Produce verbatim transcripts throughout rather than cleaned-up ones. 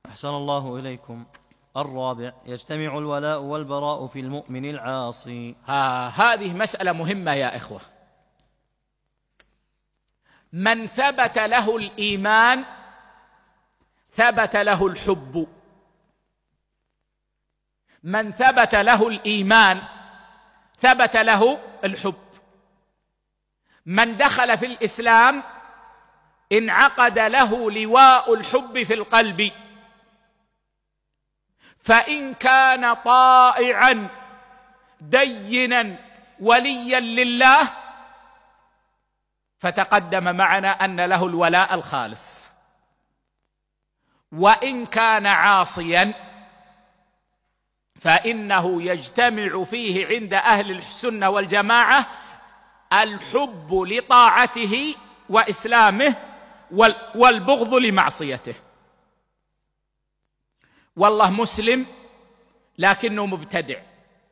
أحسن الله إليكم. الرابع: يجتمع الولاء والبراء في المؤمن العاصي. ها هذه مسألة مهمة يا إخوة. من ثبت له الإيمان ثبت له الحب. من ثبت له الإيمان ثبت له الحب. من دخل في الإسلام انعقد له لواء الحب في القلب، فإن كان طائعا دينا وليا لله فتقدم معنا أن له الولاء الخالص، وإن كان عاصيا فإنه يجتمع فيه عند أهل السنة والجماعة الحب لطاعته وإسلامه والبغض لمعصيته. والله مسلم لكنه مبتدع،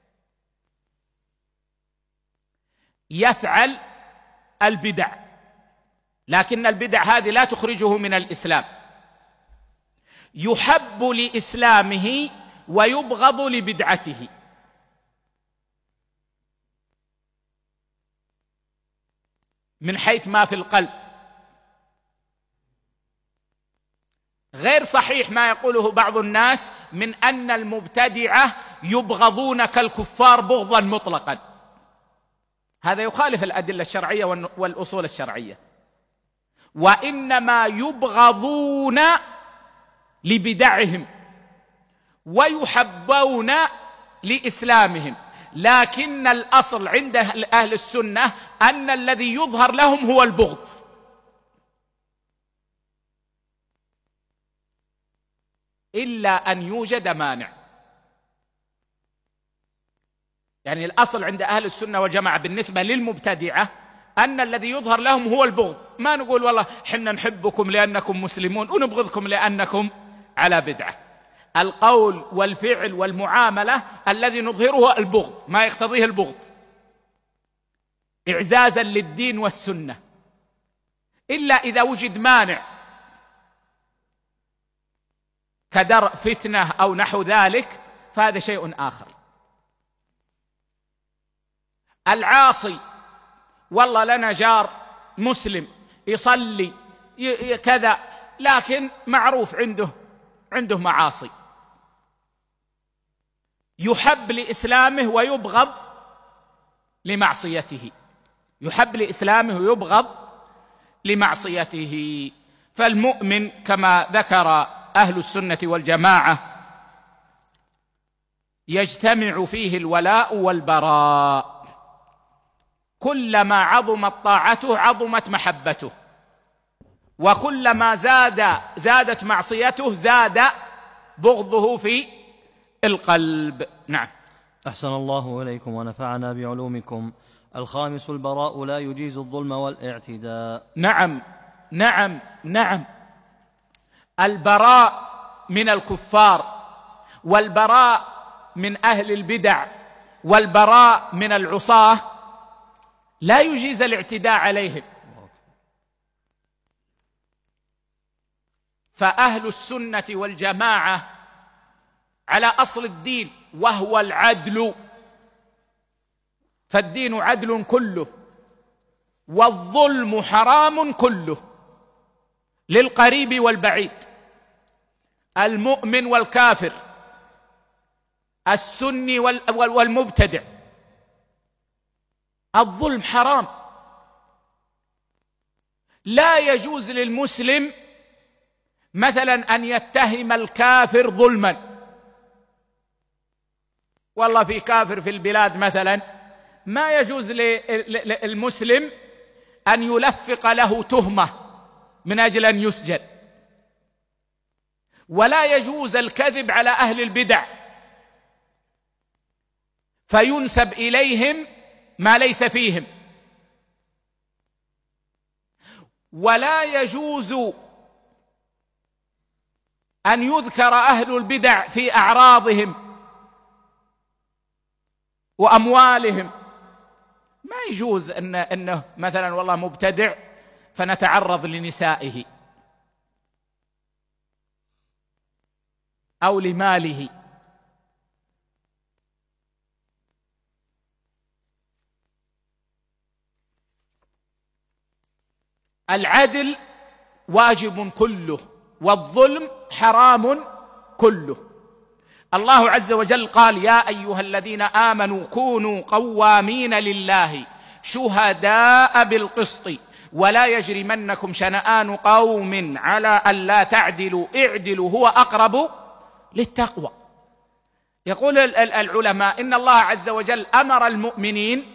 يفعل البدع، لكن البدع هذه لا تخرجه من الإسلام. يحب لإسلامه ويبغض لبدعته. من حيث ما في القلب. غير صحيح ما يقوله بعض الناس من أن المبتدعة يبغضون كالكفار بغضا مطلقا، هذا يخالف الأدلة الشرعية والأصول الشرعية. وإنما يبغضون لبدعهم ويحبون لإسلامهم، لكن الأصل عند أهل السنة أن الذي يظهر لهم هو البغض. إلا أن يوجد مانع. يعني الأصل عند أهل السنة والجماعة بالنسبة للمبتدعة أن الذي يظهر لهم هو البغض. ما نقول والله حنا نحبكم لأنكم مسلمون ونبغضكم لأنكم على بدعة. القول والفعل والمعاملة الذي نظهره البغض، ما يقتضيه البغض إعزازا للدين والسنة، إلا إذا وجد مانع كدرء فتنة أو نحو ذلك فهذا شيء آخر. العاصي والله لنا جار مسلم يصلي كذا، لكن معروف عنده عنده معاصي، يحب لإسلامه ويبغض لمعصيته، يحب لإسلامه ويبغض لمعصيته. فالمؤمن كما ذكر أهل السنة والجماعة يجتمع فيه الولاء والبراء، كلما عظمت طاعته عظمت محبته، وكلما زاد زادت معصيته زاد بغضه في القلب. نعم. أحسن الله إليكم ونفعنا بعلومكم. الخامس: البراء لا يجيز الظلم والاعتداء. نعم نعم نعم البراء من الكفار، والبراء من أهل البدع، والبراء من العصاة لا يجيز الاعتداء عليهم. فأهل السنة والجماعة على أصل الدين وهو العدل، فالدين عدل كله، والظلم حرام كله للقريب والبعيد، المؤمن والكافر، السني والمبتدع. الظلم حرام. لا يجوز للمسلم مثلا أن يتهم الكافر ظلما. والله في كافر في البلاد مثلا ما يجوز للمسلم أن يلفق له تهمة من أجل أن يسجن، ولا يجوز الكذب على أهل البدع فينسب إليهم ما ليس فيهم، ولا يجوز أن يذكر أهل البدع في أعراضهم وأموالهم. ما يجوز أن أنه مثلا والله مبتدع فنتعرض لنسائه. أو لماله. العدل واجب كله، والظلم حرام كله. الله عز وجل قال: يا أيها الذين آمنوا كونوا قوامين لله شهداء بالقسط ولا يجرمنكم شنآن قوم على ألا تعدلوا اعدلوا هو أقرب للتقوى. يقول العلماء إن الله عز وجل أمر المؤمنين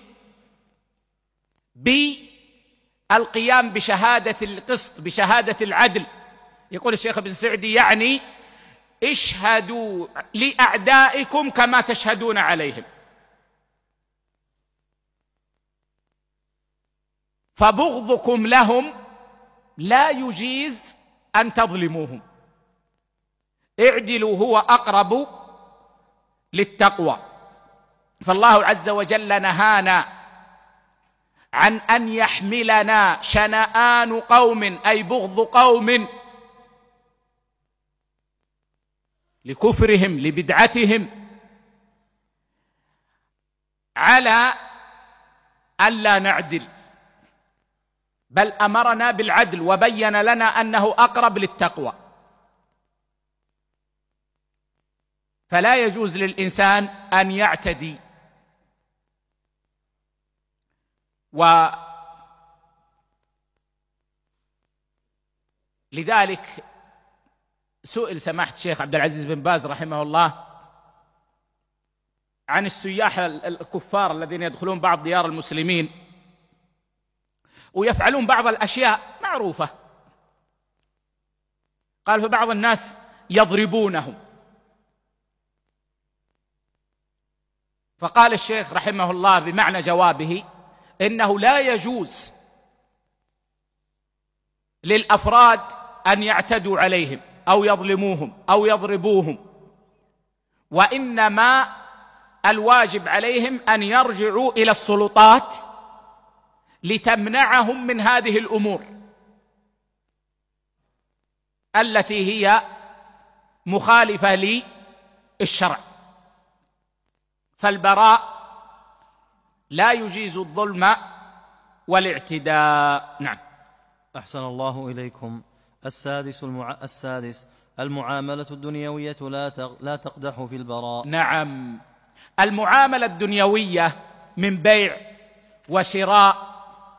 بالقيام بشهادة القسط، بشهادة العدل. يقول الشيخ ابن سعدي: يعني اشهدوا لأعدائكم كما تشهدون عليهم. فبغضكم لهم لا يجيز أن تظلموهم، اعدلوا هو أقرب للتقوى. فالله عز وجل نهانا عن أن يحملنا شنآن قوم، أي بغض قوم، لكفرهم لبدعتهم، على ألا نعدل، بل أمرنا بالعدل وبين لنا أنه أقرب للتقوى. فلا يجوز للإنسان أن يعتدي. ولذلك سئل سماحة الشيخ عبد العزيز بن باز رحمه الله عن السياح الكفار الذين يدخلون بعض ديار المسلمين ويفعلون بعض الأشياء معروفة. قال: فبعض الناس يضربونهم. فقال الشيخ رحمه الله بمعنى جوابه: إنه لا يجوز للأفراد أن يعتدوا عليهم أو يظلموهم أو يضربوهم، وإنما الواجب عليهم أن يرجعوا إلى السلطات لتمنعهم من هذه الأمور التي هي مخالفة للشرع. فالبراء لا يجيز الظلم والاعتداء. نعم. أحسن الله إليكم. السادس المع... السادس المعاملة الدنيوية لا تق... لا تقدح في البراء. نعم، المعاملة الدنيوية من بيع وشراء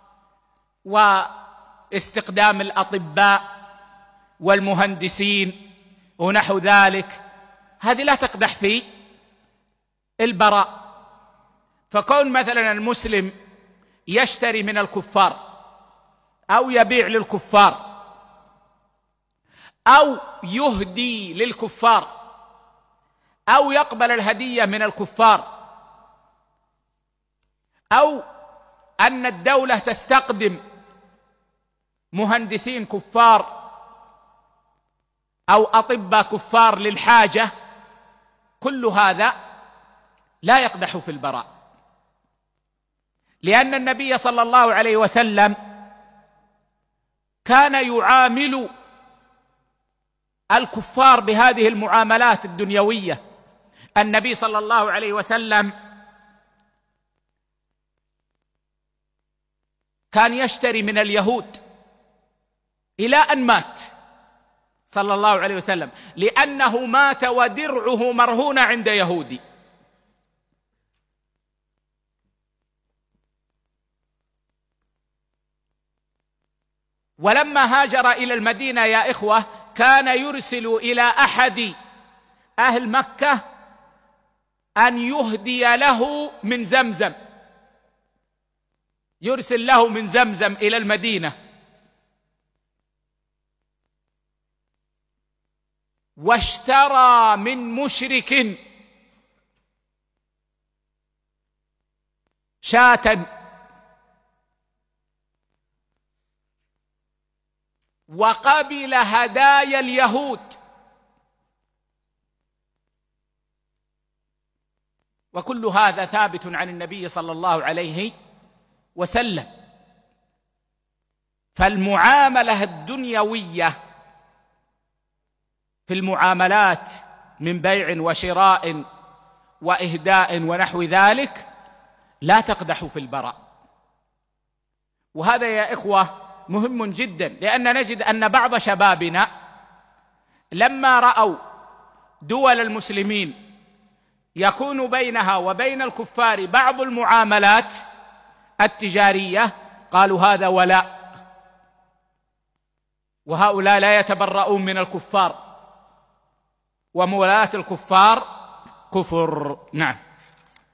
واستخدام الأطباء والمهندسين ونحو ذلك، هذه لا تقدح في البراء. فكون مثلا المسلم يشتري من الكفار أو يبيع للكفار أو يهدي للكفار أو يقبل الهدية من الكفار، أو أن الدولة تستقدم مهندسين كفار أو أطباء كفار للحاجة، كل هذا لا يقدح في البراء، لأن النبي صلى الله عليه وسلم كان يعامل الكفار بهذه المعاملات الدنيوية. النبي صلى الله عليه وسلم كان يشتري من اليهود إلى أن مات صلى الله عليه وسلم، لأنه مات ودرعه مرهون عند يهودي. ولما هاجر إلى المدينة يا إخوة كان يرسل إلى أحد أهل مكة أن يهدي له من زمزم، يرسل له من زمزم إلى المدينة. واشترى من مشرك شاة وقبل هدايا اليهود، وكل هذا ثابت عن النبي صلى الله عليه وسلم. فالمعاملة الدنيوية في المعاملات من بيع وشراء وإهداء ونحو ذلك لا تقدح في البراء. وهذا يا إخوة مهم جدا، لأن نجد أن بعض شبابنا لما رأوا دول المسلمين يكون بينها وبين الكفار بعض المعاملات التجارية قالوا هذا ولاء، وهؤلاء لا يتبرؤون من الكفار، وموالاة الكفار كفر. نعم.